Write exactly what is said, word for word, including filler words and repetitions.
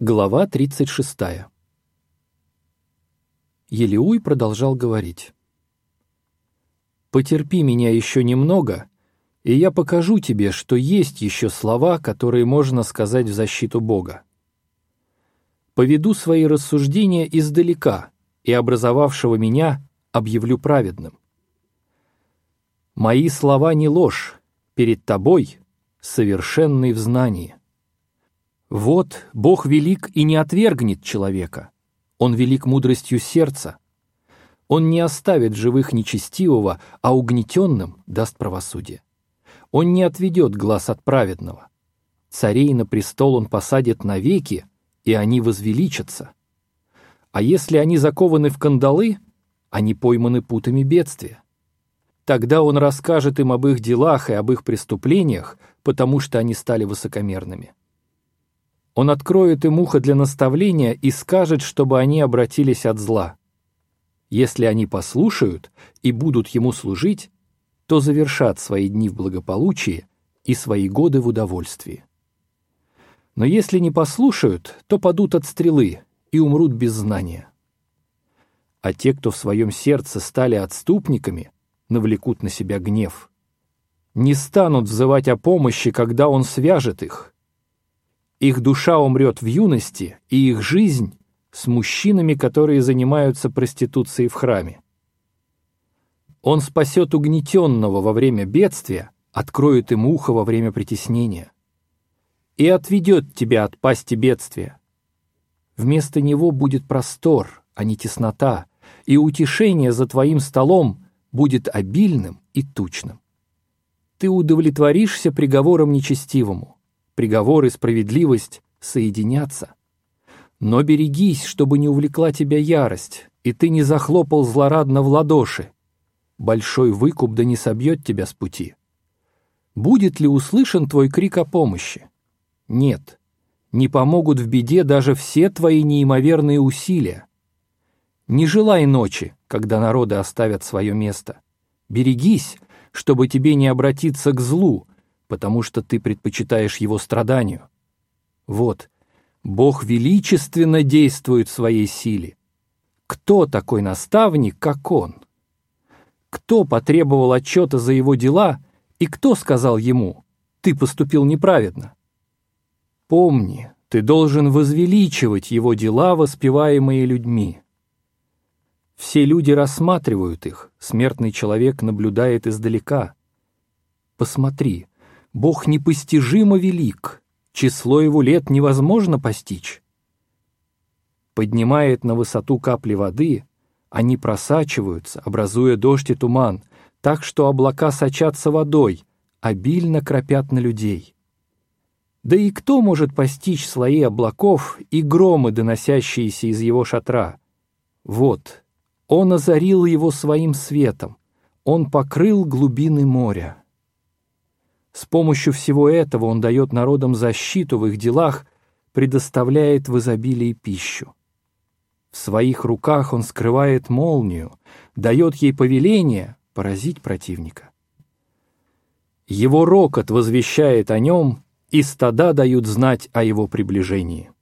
Глава тридцать шестая. Елеуй продолжал говорить. «Потерпи меня еще немного, и я покажу тебе, что есть еще слова, которые можно сказать в защиту Бога. Поведу свои рассуждения издалека, и образовавшего меня объявлю праведным. Мои слова не ложь, перед тобой совершенный в знании. Вот Бог велик и не отвергнет человека, Он велик мудростью сердца. Он не оставит живых нечестивого, а угнетенным даст правосудие. Он не отведет глаз от праведного. Царей на престол Он посадит навеки, и они возвеличатся. А если они закованы в кандалы, они пойманы путами бедствия. Тогда Он расскажет им об их делах и об их преступлениях, потому что они стали высокомерными. Он откроет им ухо для наставления и скажет, чтобы они обратились от зла. Если они послушают и будут Ему служить, то завершат свои дни в благополучии и свои годы в удовольствии. Но если не послушают, то падут от стрелы и умрут без знания. А те, кто в своем сердце стали отступниками, навлекут на себя гнев. Не станут взывать о помощи, когда Он свяжет их. Их душа умрет в юности, и их жизнь с мужчинами, которые занимаются проституцией в храме. Он спасет угнетенного во время бедствия, откроет ему ухо во время притеснения. И отведет тебя от пасти бедствия. Вместо него будет простор, а не теснота, и утешение за твоим столом будет обильным и тучным. Ты удовлетворишься приговором нечестивому. Приговор и справедливость соединятся. Но берегись, чтобы не увлекла тебя ярость, и ты не захлопал злорадно в ладоши. Большой выкуп да не собьет тебя с пути. Будет ли услышан твой крик о помощи? Нет, не помогут в беде даже все твои неимоверные усилия. Не желай ночи, когда народы оставят свое место. Берегись, чтобы тебе не обратиться к злу, потому что ты предпочитаешь его страданию. Вот, Бог величественно действует в своей силе. Кто такой наставник, как Он? Кто потребовал отчета за его дела, и кто сказал ему: «Ты поступил неправедно»? Помни, ты должен возвеличивать его дела, воспеваемые людьми. Все люди рассматривают их, смертный человек наблюдает издалека. Посмотри, Бог непостижимо велик, число Его лет невозможно постичь. Поднимает на высоту капли воды, они просачиваются, образуя дождь и туман, так что облака сочатся водой, обильно кропят на людей. Да и кто может постичь слои облаков и громы, доносящиеся из Его шатра? Вот, Он озарил его своим светом, Он покрыл глубины моря. С помощью всего этого Он дает народам защиту в их делах, предоставляет в изобилии пищу. В своих руках Он скрывает молнию, дает ей повеление поразить противника. Его рокот возвещает о Нем, и стада дают знать о Его приближении.